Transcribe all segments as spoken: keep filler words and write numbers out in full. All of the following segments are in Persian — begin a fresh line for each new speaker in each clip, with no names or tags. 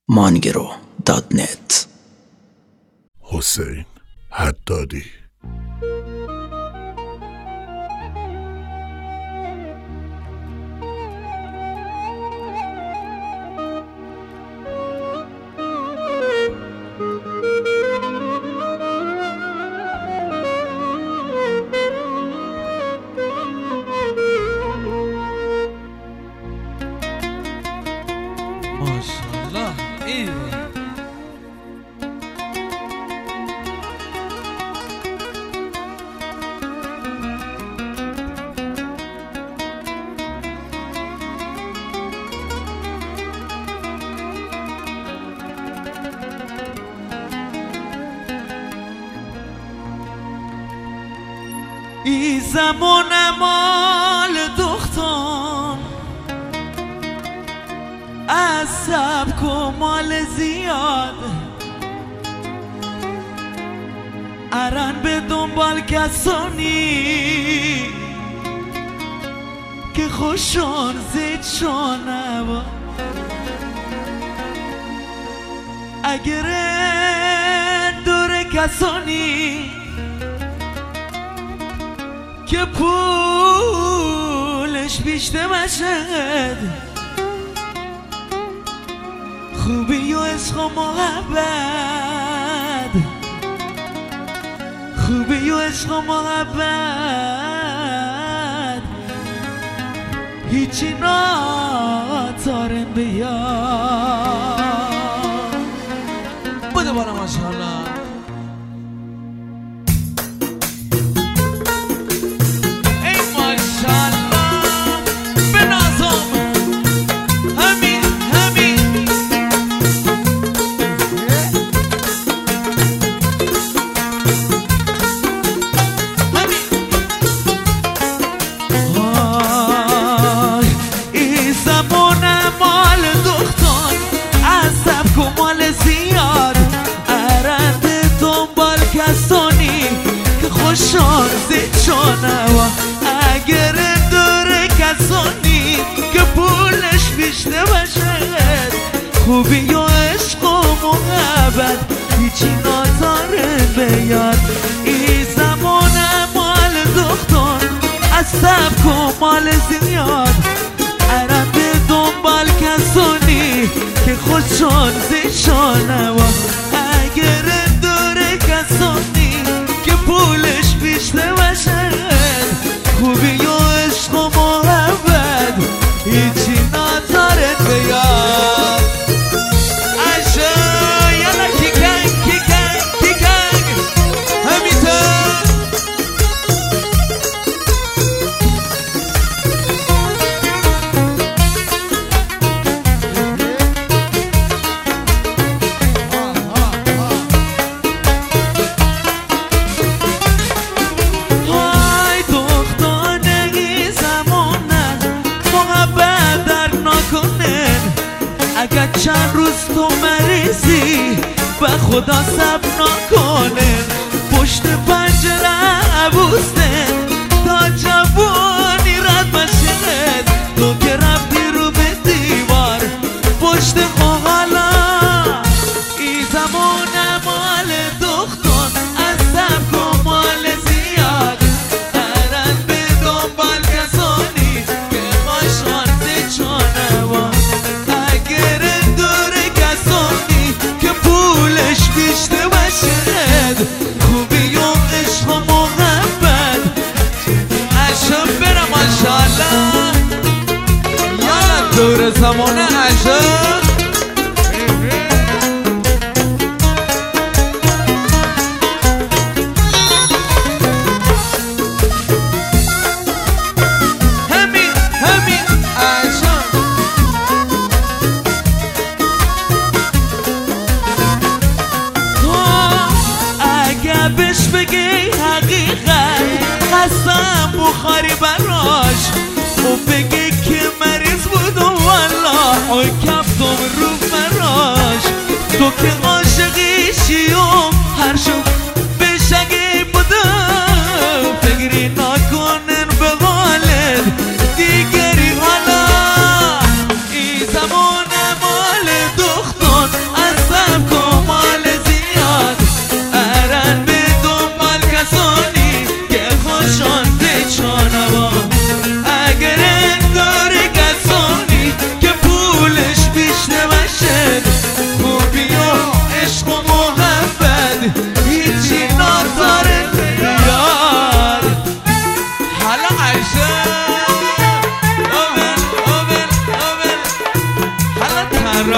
مانگرو دات نت.
حسین حدادی.
ماشاءالله. ای
ای زمان مال دختان از سبک و مال زیاد ارن به دنبال کسانی که خوشان زید شانه اگر دور کسانی که پولش بیشتر باشد خوبی و عشق و محبت خوبی و عشق و محبت هیچی ناتارن بیاد
بده بالا ماشاءالله.
خوشان زید شانه و اگر دور کسانی که پولش بیشتر باشد خوبی و عشق و محبت هیچی ناتاره بیاد. ای زمان مال دختان از سبک و مال زیاد ارم به دنبال کسانی که خوشان زید شانه و اگر دور کسانی که پولش بیشتر باشد خوبی و عشق و محبت هیچی ناتارت بیاد. عشا یالا کیکنگ کیکنگ کیکنگ همیتر اگر چند روز تو مریضی و خدا صبر نکنه پشت پنجره عبوسته تا جوانی رد بشه تو که رفتی رو به دیوار پشت خوغلا. ای زمان مال دختان از سبک و مال زیاد ارن به دنبال کسانی که خوشان زید شانه و بیشتر باشد خوبی و عشق و محبت عشق برم ماشاءالله. یالا دور زمان عشق همین همین عشق بهش بگی حقیقت قسم بخاری براش و بگی که مریض بود و والله اوی کفتم رو براش تو که عاشقیشی و هر شو بشگی بودم فکری نکنن به حالت دیگری حالا. ای زمان مال دختان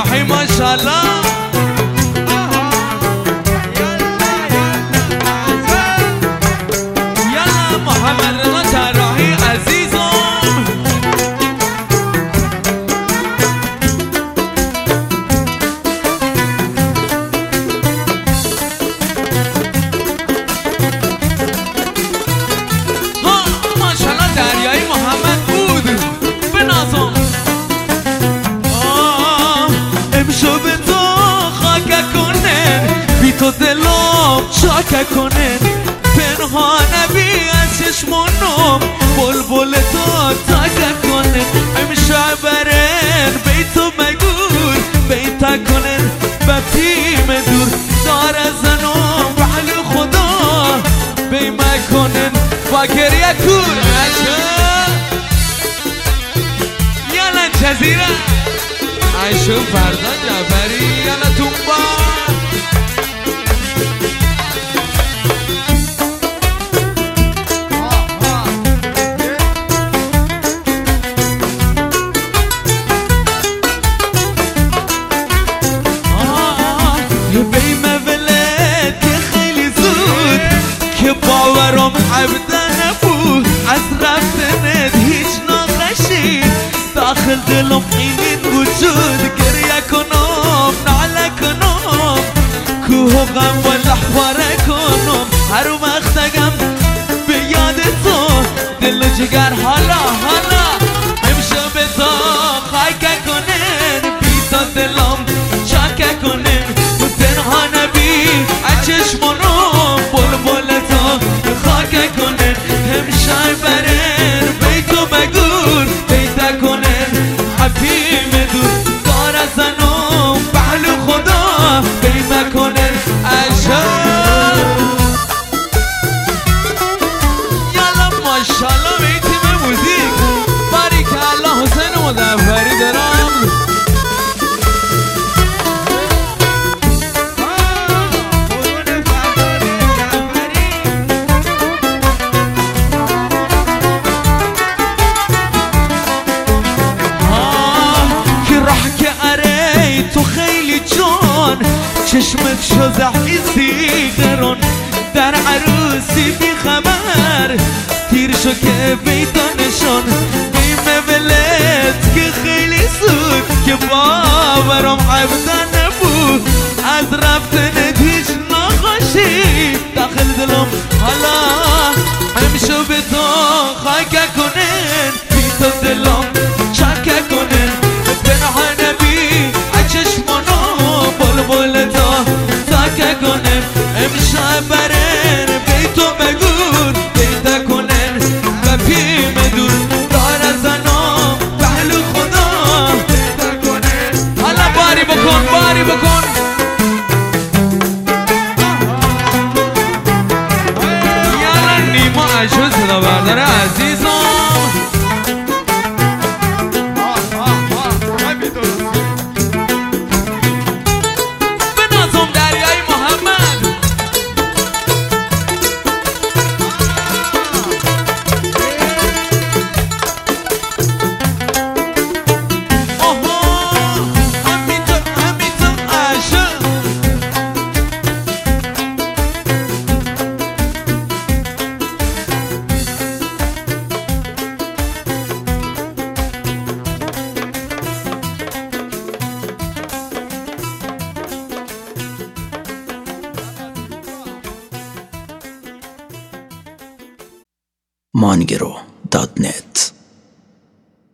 جراحی ماشاءالله. یلا محمد رضا جراحی عزیزم. ها ماشاءالله دریایی محمد بود بنازم. امشب تو خاک کنن بی تو دلم شاک کنن پنهانه بی از چشمونم بلبل تو تاک کنن امشب برن بی تو مگور بیتا کنن بپیم دور دار زنم بحل خدا بیمه کنن با گریه کور یالا جزیره عیشو فردا جعفری یالا تنبا. بیمه ولد که خیلی زود که باورم عبده نبود از رفتنت هیچ ناخشی داخل دلم این وجود گریه کنم نعله کنم کوه و غم و لحواره کنم هر وقتگم به یاد تو دل و جگر حالا حالا امشب تا خاک کنن بی تا دلم شاک کنن و تنها نبی اچشمونم بلبل تو خاک کنن امشب برن بی تو بگور بیتا کنن حفیم دور دار زنم بحل خدا بیمه کنن عجب. یالا ماشاءالله به تیم موزیک باریک الله حسین مظفری دارم. تو خیلی جان چشمت شو زحیزی قرون در عروسی بی خبر تیر شو که بیتا نشان بیمه ولد که خیلی زود که باورم عبده نبود از رفتنت هیچ ناخوشی داخل دلم حالا همشو به تو خاک کنن بی تو دلم چاک کنن پنهانه بی چشمانو بلبل تا تاک کنن امشب برن بی تو بگور بیتا کنن و پیم دور دار زنم بحل خدا بیتا کنن حالا باری بکن باری بکن. یالا نیما عشو صدا بردار عزیزم.
مانگرو دات نت